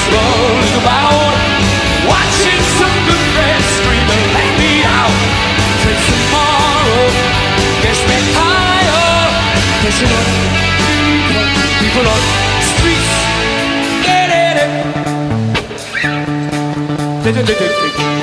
buzz about watching some good friends scream and let me out. Till tomorrow gets me higher. Pushing up people on the streets. Get it.